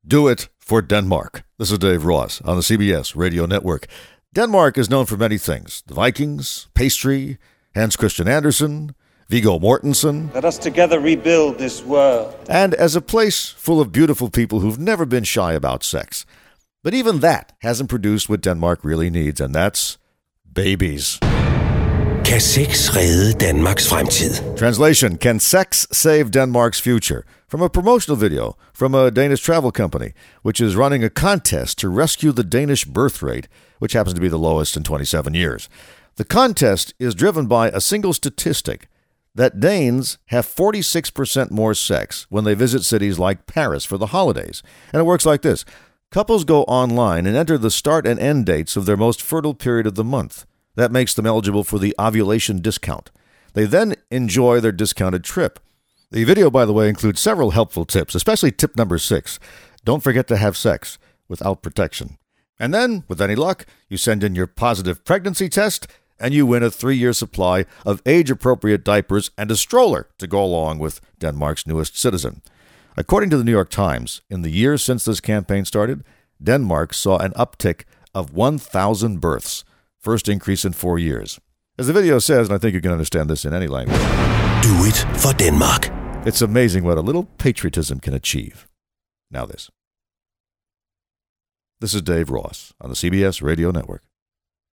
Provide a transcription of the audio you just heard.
Do it for Denmark. This is Dave Ross on the CBS Radio Network. Denmark is known for many things. The Vikings, pastry, Hans Christian Andersen, Viggo Mortensen. Let us together rebuild this world. And as a place full of beautiful people who've never been shy about sex. But even that hasn't produced what Denmark really needs, and that's babies. Kan sex redde Danmarks fremtid? Translation, can sex save Denmark's future? From a promotional video from a Danish travel company, which is running a contest to rescue the Danish birth rate, which happens to be the lowest in 27 years. The contest is driven by a single statistic that Danes have 46% more sex when they visit cities like Paris for the holidays. And it works like this. Couples go online and enter the start and end dates of their most fertile period of the month. That makes them eligible for the ovulation discount. They then enjoy their discounted trip. The video, by the way, includes several helpful tips, especially tip number 6. Don't forget to have sex without protection. And then, with any luck, you send in your positive pregnancy test, and you win a 3-year supply of age-appropriate diapers and a stroller to go along with Denmark's newest citizen. According to the New York Times, in the years since this campaign started, Denmark saw an uptick of 1,000 births. First increase in 4 years. As the video says, and I think you can understand this in any language. Do it for Denmark. It's amazing what a little patriotism can achieve. Now this. This is Dave Ross on the CBS Radio Network.